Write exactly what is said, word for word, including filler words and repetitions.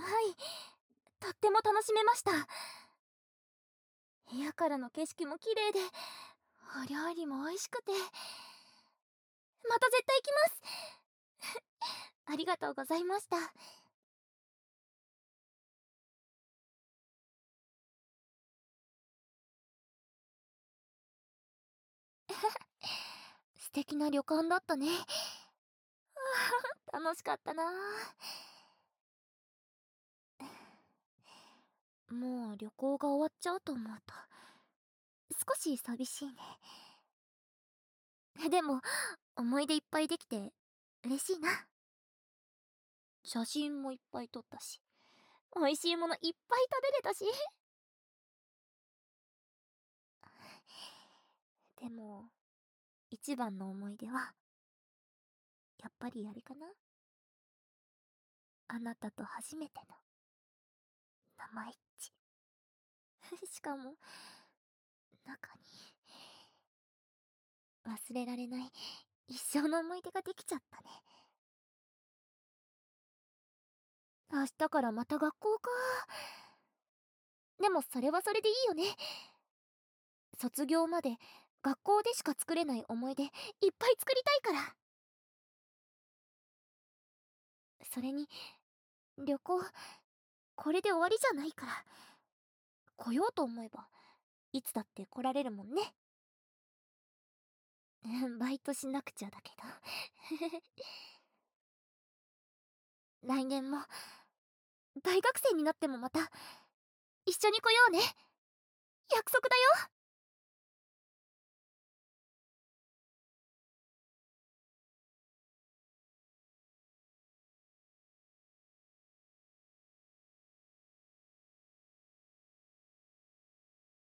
い、とっても楽しめました。部屋からの景色も綺麗で、お料理も美味しくて、また絶対行きますありがとうございました。素敵な旅館だったね。ああ、楽しかったな。もう旅行が終わっちゃうと思うと少し寂しいね。でも思い出いっぱいできて嬉しいな。写真もいっぱい撮ったし、美味しいものいっぱい食べれたしでも一番の思い出はやっぱりあれかな。あなたと初めての生一致しかも中に忘れられない一生の思い出ができちゃったね。明日からまた学校か。でもそれはそれでいいよね。卒業まで学校でしか作れない思い出いっぱい作りたいから。それに旅行これで終わりじゃないから、来ようと思えばいつだって来られるもんね。バイトしなくちゃだけど来年も大学生になってもまた一緒に来ようね。約束だよ。